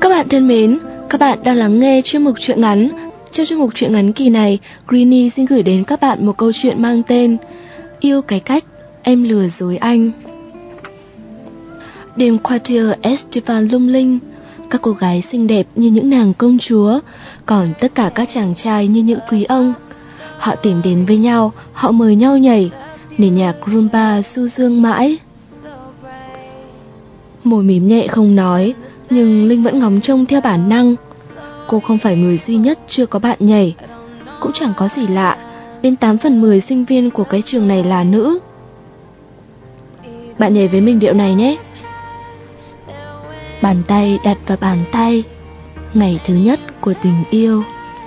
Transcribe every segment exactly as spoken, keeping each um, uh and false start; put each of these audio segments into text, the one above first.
Các bạn thân mến, các bạn đang lắng nghe chuyên mục truyện ngắn. Trong chuyên mục truyện ngắn kỳ này, Greenie xin gửi đến các bạn một câu chuyện mang tên Yêu cái cách em lừa dối anh. Đêm Quartier Estevan lung linh, các cô gái xinh đẹp như những nàng công chúa, còn tất cả các chàng trai như những quý ông. Họ tìm đến với nhau, họ mời nhau nhảy, nền nhạc rumba du dương mãi. Môi mím nhẹ không nói, nhưng Linh vẫn ngóng trông theo bản năng. Cô không phải người duy nhất chưa có bạn nhảy. Cũng chẳng có gì lạ, đến tám phần mười sinh viên của cái trường này là nữ. Bạn nhảy với mình điệu này nhé. Bàn tay đặt vào bàn tay, ngày thứ nhất của tình yêu.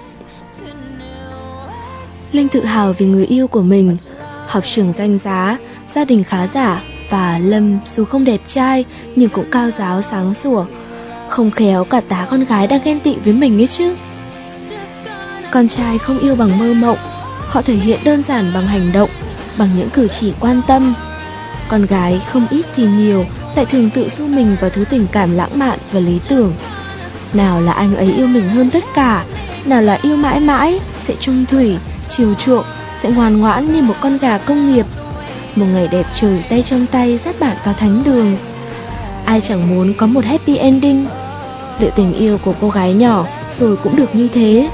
Linh tự hào vì người yêu của mình, học trường danh giá, gia đình khá giả, và Lâm dù không đẹp trai nhưng cũng cao ráo sáng sủa. Không khéo cả tá con gái đang ghen tị với mình ấy chứ. Con trai không yêu bằng mơ mộng, họ thể hiện đơn giản bằng hành động, bằng những cử chỉ quan tâm. Con gái không ít thì nhiều lại thường tự du mình vào thứ tình cảm lãng mạn và lý tưởng. Nào là anh ấy yêu mình hơn tất cả, nào là yêu mãi mãi, sẽ chung thủy, chiều chuộng, sẽ ngoan ngoãn như một con gà công nghiệp. Một ngày đẹp trời tay trong tay dắt bạn vào thánh đường. Ai chẳng muốn có một happy ending. Liệu tình yêu của cô gái nhỏ rồi cũng được như thế?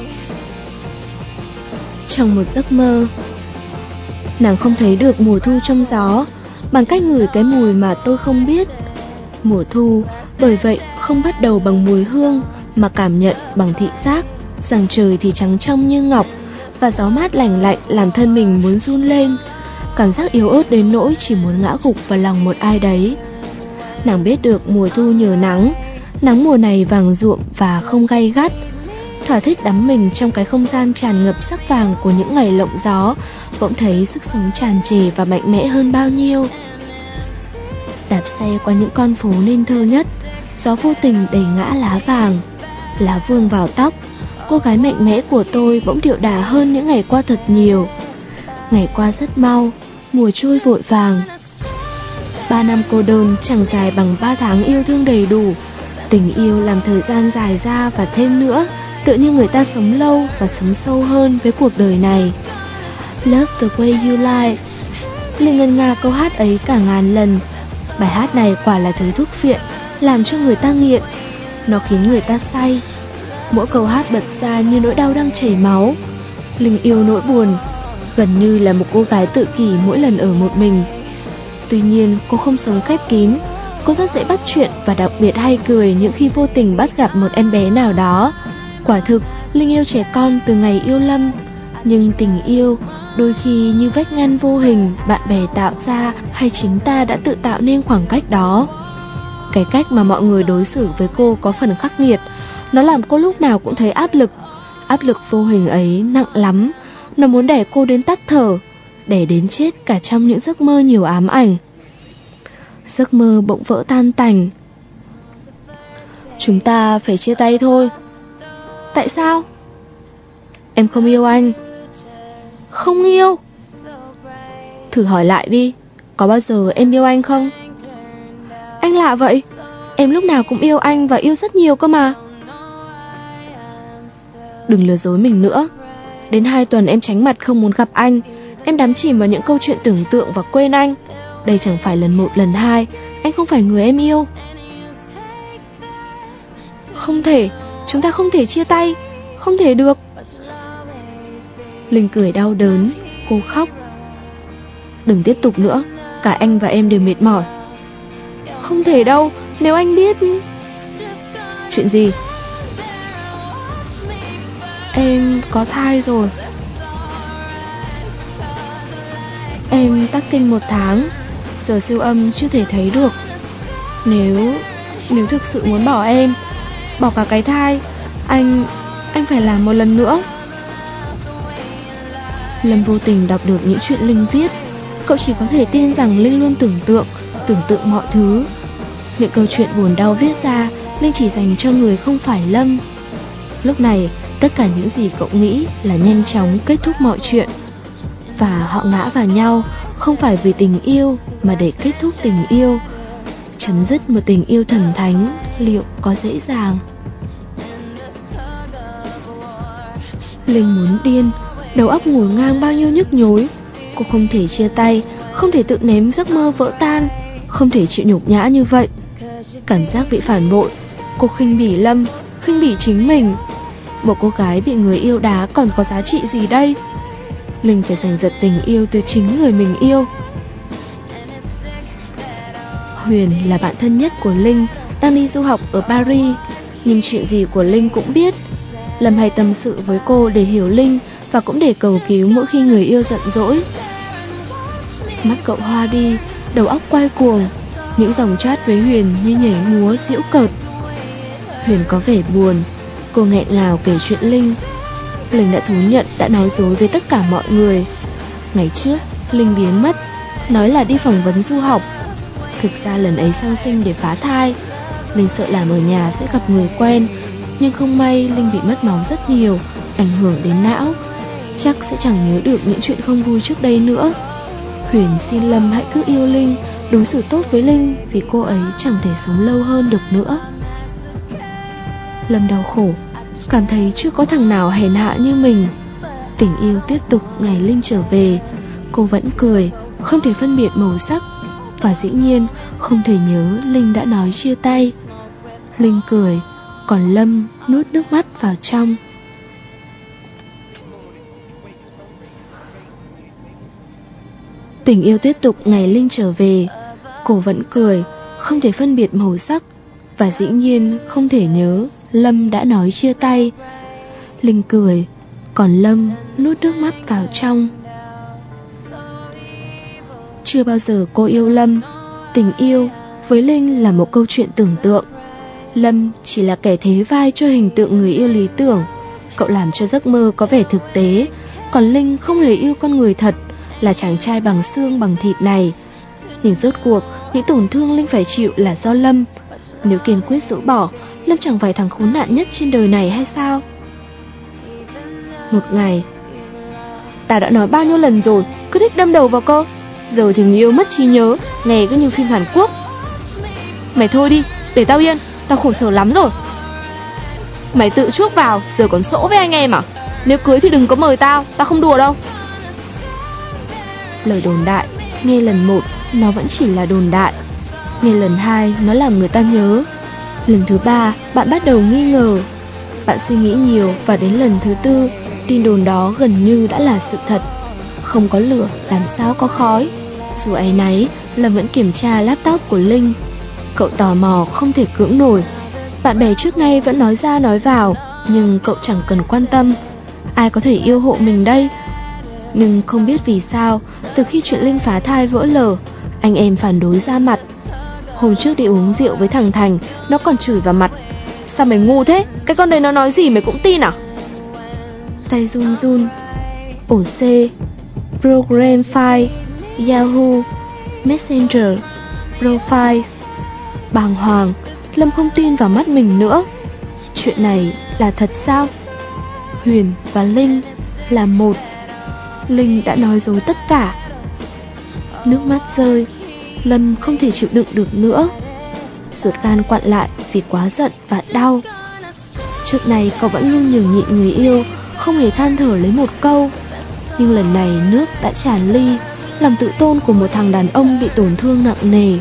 Trong một giấc mơ, nàng không thấy được mùa thu trong gió, bằng cách ngửi cái mùi mà tôi không biết. Mùa thu bởi vậy không bắt đầu bằng mùi hương, mà cảm nhận bằng thị giác, rằng trời thì trắng trong như ngọc, và gió mát lành lạnh làm thân mình muốn run lên. Cảm giác yếu ớt đến nỗi chỉ muốn ngã gục vào lòng một ai đấy. Nàng biết được mùa thu nhờ nắng, nắng mùa này vàng ruộm và không gay gắt. Thỏa thích đắm mình trong cái không gian tràn ngập sắc vàng của những ngày lộng gió, bỗng thấy sức sống tràn trề và mạnh mẽ hơn bao nhiêu. Đạp xe qua những con phố nên thơ nhất, gió vô tình đẩy ngã lá vàng, lá vương vào tóc. Cô gái mạnh mẽ của tôi bỗng điệu đà hơn những ngày qua thật nhiều. Ngày qua rất mau, mùa trôi vội vàng. Ba năm cô đơn chẳng dài bằng ba tháng yêu thương đầy đủ. Tình yêu làm thời gian dài ra và thêm nữa, tựa như người ta sống lâu và sống sâu hơn với cuộc đời này. Love the way you lie. Linh ngân nga câu hát ấy cả ngàn lần. Bài hát này quả là thứ thuốc phiện, làm cho người ta nghiện. Nó khiến người ta say. Mỗi câu hát bật ra như nỗi đau đang chảy máu. Linh yêu nỗi buồn, gần như là một cô gái tự kỷ mỗi lần ở một mình. Tuy nhiên cô không sống khép kín. Cô rất dễ bắt chuyện và đặc biệt hay cười những khi vô tình bắt gặp một em bé nào đó. Quả thực, Linh yêu trẻ con từ ngày yêu Lâm. Nhưng tình yêu đôi khi như vách ngăn vô hình bạn bè tạo ra, hay chính ta đã tự tạo nên khoảng cách đó. Cái cách mà mọi người đối xử với cô có phần khắc nghiệt. Nó làm cô lúc nào cũng thấy áp lực. Áp lực vô hình ấy nặng lắm. Nó muốn đẩy cô đến tắt thở, để đến chết cả trong những giấc mơ nhiều ám ảnh. Giấc mơ bỗng vỡ tan tành. Chúng ta phải chia tay thôi. Tại sao? Em không yêu anh. Không yêu? Thử hỏi lại đi, có bao giờ em yêu anh không? Anh lạ vậy, em lúc nào cũng yêu anh và yêu rất nhiều cơ mà. Đừng lừa dối mình nữa. Đến hai tuần em tránh mặt không muốn gặp anh. Em đắm chìm vào những câu chuyện tưởng tượng và quên anh. Đây chẳng phải lần một lần hai. Anh không phải người em yêu. Không thể, chúng ta không thể chia tay. Không thể được. Linh cười đau đớn. Cô khóc. Đừng tiếp tục nữa, cả anh và em đều mệt mỏi. Không thể đâu, nếu anh biết. Chuyện gì? Em có thai rồi. Em tắc kinh một tháng, giờ siêu âm chưa thể thấy được. Nếu Nếu thực sự muốn bỏ em, bỏ cả cái thai, Anh Anh phải làm một lần nữa. Lâm vô tình đọc được những chuyện Linh viết. Cậu chỉ có thể tin rằng Linh luôn tưởng tượng Tưởng tượng mọi thứ. Những câu chuyện buồn đau viết ra, Linh chỉ dành cho người không phải Lâm. Lúc này, tất cả những gì cậu nghĩ là nhanh chóng kết thúc mọi chuyện. Và họ ngã vào nhau, không phải vì tình yêu, mà để kết thúc tình yêu. Chấm dứt một tình yêu thần thánh, liệu có dễ dàng? Linh muốn điên, đầu óc ngổn ngang bao nhiêu nhức nhối. Cô không thể chia tay, không thể tự ném giấc mơ vỡ tan, không thể chịu nhục nhã như vậy. Cảm giác bị phản bội, cô khinh bỉ Lâm, khinh bỉ chính mình. Một cô gái bị người yêu đá còn có giá trị gì đây? Linh phải giành giật tình yêu từ chính người mình yêu. Huyền là bạn thân nhất của Linh, đang đi du học ở Paris. Nhưng chuyện gì của Linh cũng biết. Lâm hay tâm sự với cô để hiểu Linh, và cũng để cầu cứu mỗi khi người yêu giận dỗi. Mắt cậu hoa đi, đầu óc quay cuồng. Những dòng chat với Huyền như nhảy múa giễu cợt. Huyền có vẻ buồn. Cô nghẹn ngào kể chuyện Linh. Linh đã thú nhận đã nói dối với tất cả mọi người. Ngày trước Linh biến mất, nói là đi phỏng vấn du học. Thực ra lần ấy sang sinh để phá thai. Linh sợ làm ở nhà sẽ gặp người quen, nhưng không may Linh bị mất máu rất nhiều, ảnh hưởng đến não. Chắc sẽ chẳng nhớ được những chuyện không vui trước đây nữa. Huyền xin Lâm hãy cứ yêu Linh, đối xử tốt với Linh, vì cô ấy chẳng thể sống lâu hơn được nữa. Lâm đau khổ, cảm thấy chưa có thằng nào hèn hạ như mình. Tình yêu tiếp tục ngày Linh trở về. Cô vẫn cười, không thể phân biệt màu sắc, và dĩ nhiên không thể nhớ Linh đã nói chia tay. Linh cười, còn Lâm nuốt nước mắt vào trong. Tình yêu tiếp tục ngày Linh trở về. Cô vẫn cười, không thể phân biệt màu sắc, và dĩ nhiên không thể nhớ Lâm đã nói chia tay. Linh cười, còn Lâm nuốt nước mắt vào trong. Chưa bao giờ cô yêu Lâm. Tình yêu với Linh là một câu chuyện tưởng tượng. Lâm chỉ là kẻ thế vai cho hình tượng người yêu lý tưởng. Cậu làm cho giấc mơ có vẻ thực tế, còn Linh không hề yêu con người thật, là chàng trai bằng xương bằng thịt này. Nhưng rốt cuộc những tổn thương Linh phải chịu là do Lâm. Nếu kiên quyết dỗ bỏ, Lâm chẳng phải thằng khốn nạn nhất trên đời này hay sao? Một ngày, tao đã nói bao nhiêu lần rồi, cứ thích đâm đầu vào cô. Giờ thì người yêu mất trí nhớ, nghe cứ như phim Hàn Quốc. Mày thôi đi, để tao yên, tao khổ sở lắm rồi. Mày tự chuốc vào, giờ còn sỗ với anh em à? Nếu cưới thì đừng có mời tao, tao không đùa đâu. Lời đồn đại, nghe lần một, nó vẫn chỉ là đồn đại. Nghe lần hai, nó làm người ta nhớ. Lần thứ ba, bạn bắt đầu nghi ngờ. Bạn suy nghĩ nhiều, và đến lần thứ tư, tin đồn đó gần như đã là sự thật. Không có lửa, làm sao có khói. Dù áy náy, Lâm vẫn kiểm tra laptop của Linh. Cậu tò mò không thể cưỡng nổi. Bạn bè trước nay vẫn nói ra nói vào, nhưng cậu chẳng cần quan tâm. Ai có thể yêu hộ mình đây? Nhưng không biết vì sao, từ khi chuyện Linh phá thai vỡ lở, anh em phản đối ra mặt. Hôm trước đi uống rượu với thằng Thành, nó còn chửi vào mặt. Sao mày ngu thế? Cái con đấy nó nói gì mày cũng tin à? Tay run run. Ổ C, Program File, Yahoo, Messenger, Profile. Bàng hoàng, Lâm không tin vào mắt mình nữa. Chuyện này là thật sao? Huyền và Linh là một. Linh đã nói dối tất cả. Nước mắt rơi, Lâm không thể chịu đựng được nữa. Ruột gan quặn lại vì quá giận và đau. Trước này cậu vẫn luôn nhường nhịn người yêu, không hề than thở lấy một câu. Nhưng lần này nước đã tràn ly, lòng tự tôn của một thằng đàn ông bị tổn thương nặng nề.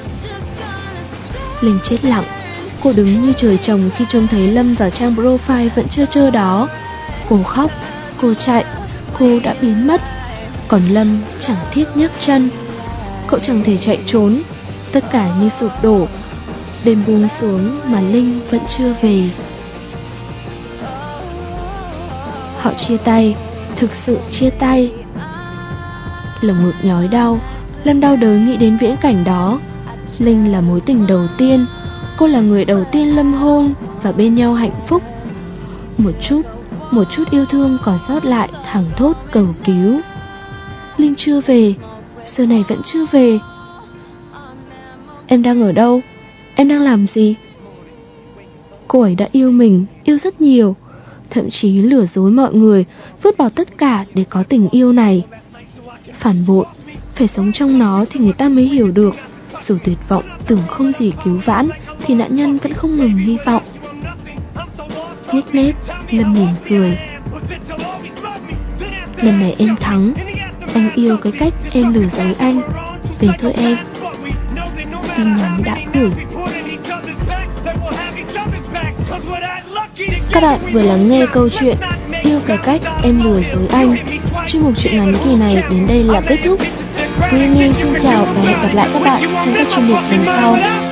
Linh chết lặng. Cô đứng như trời trồng khi trông thấy Lâm vào trang profile vẫn trơ trơ đó. Cô khóc, cô chạy, cô đã biến mất. Còn Lâm chẳng thiết nhấc chân. Cậu chẳng thể chạy trốn. Tất cả như sụp đổ. Đêm buông xuống mà Linh vẫn chưa về. Họ chia tay, thực sự chia tay. Lồng ngực nhói đau. Lâm đau đớn nghĩ đến viễn cảnh đó. Linh là mối tình đầu tiên. Cô là người đầu tiên Lâm hôn, và bên nhau hạnh phúc. Một chút, một chút yêu thương còn sót lại thẳng thốt cầu cứu. Linh chưa về, giờ này vẫn chưa về. Em đang ở đâu? Em đang làm gì? Cô ấy đã yêu mình, yêu rất nhiều, thậm chí lừa dối mọi người, vứt bỏ tất cả để có tình yêu này. Phản bội, phải sống trong nó thì người ta mới hiểu được. Dù tuyệt vọng tưởng không gì cứu vãn thì nạn nhân vẫn không ngừng hy vọng. Nhếch mép, Lâm mỉm cười. Lần này em thắng. Anh yêu cái cách em lừa dối anh. Về thôi em. Tin nhắn đã gửi. Các bạn vừa lắng nghe câu chuyện Yêu cái cách em lừa dối anh. Chuyên mục truyện ngắn kỳ này đến đây là kết thúc. Winnie xin chào và hẹn gặp lại các bạn trong các chuyên mục lần sau.